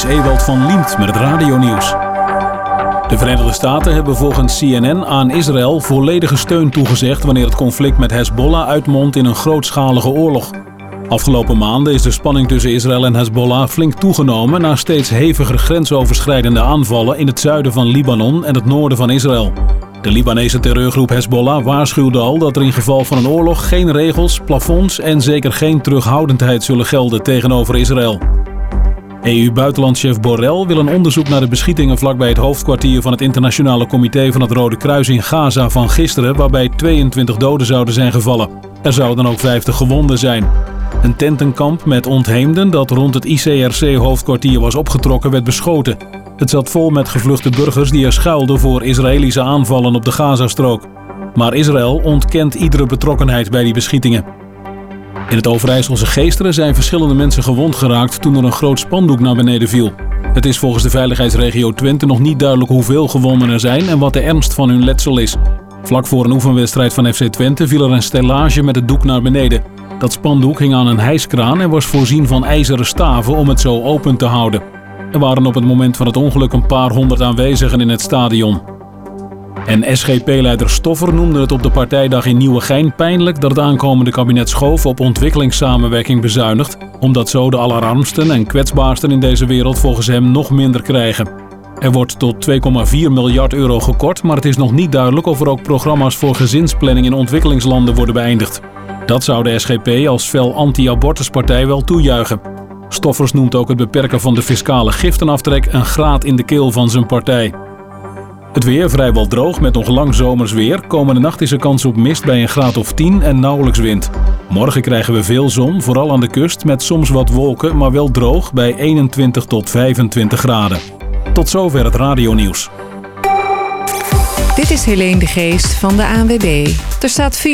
Ewald van Liemt met het radionieuws. De Verenigde Staten hebben volgens CNN aan Israël volledige steun toegezegd wanneer het conflict met Hezbollah uitmondt in een grootschalige oorlog. Afgelopen maanden is de spanning tussen Israël en Hezbollah flink toegenomen na steeds heviger grensoverschrijdende aanvallen in het zuiden van Libanon en het noorden van Israël. De Libanese terreurgroep Hezbollah waarschuwde al dat er in geval van een oorlog geen regels, plafonds en zeker geen terughoudendheid zullen gelden tegenover Israël. EU-buitenlandchef Borrell wil een onderzoek naar de beschietingen vlakbij het hoofdkwartier van het Internationale Comité van het Rode Kruis in Gaza van gisteren, waarbij 22 doden zouden zijn gevallen. Er zouden ook 50 gewonden zijn. Een tentenkamp met ontheemden dat rond het ICRC-hoofdkwartier was opgetrokken werd beschoten. Het zat vol met gevluchte burgers die er schuilden voor Israëlische aanvallen op de Gazastrook. Maar Israël ontkent iedere betrokkenheid bij die beschietingen. In het Overijsselse Geesteren zijn verschillende mensen gewond geraakt toen er een groot spandoek naar beneden viel. Het is volgens de veiligheidsregio Twente nog niet duidelijk hoeveel gewonden er zijn en wat de ernst van hun letsel is. Vlak voor een oefenwedstrijd van FC Twente viel er een stellage met het doek naar beneden. Dat spandoek hing aan een hijskraan en was voorzien van ijzeren staven om het zo open te houden. Er waren op het moment van het ongeluk een paar honderd aanwezigen in het stadion. En SGP-leider Stoffer noemde het op de partijdag in Nieuwegein pijnlijk dat het aankomende kabinet Schoof op ontwikkelingssamenwerking bezuinigt, omdat zo de allerarmsten en kwetsbaarsten in deze wereld volgens hem nog minder krijgen. Er wordt tot 2,4 miljard euro gekort, maar het is nog niet duidelijk of er ook programma's voor gezinsplanning in ontwikkelingslanden worden beëindigd. Dat zou de SGP als fel anti-abortuspartij wel toejuichen. Stoffers noemt ook het beperken van de fiscale giftenaftrek een graat in de keel van zijn partij. Het weer vrijwel droog met nog lang zomers weer. Komende nacht is er kans op mist bij een graad of 10 en nauwelijks wind. Morgen krijgen we veel zon, vooral aan de kust, met soms wat wolken, maar wel droog bij 21 tot 25 graden. Tot zover het radionieuws. Dit is Helene de Geest van de ANWB. Er staat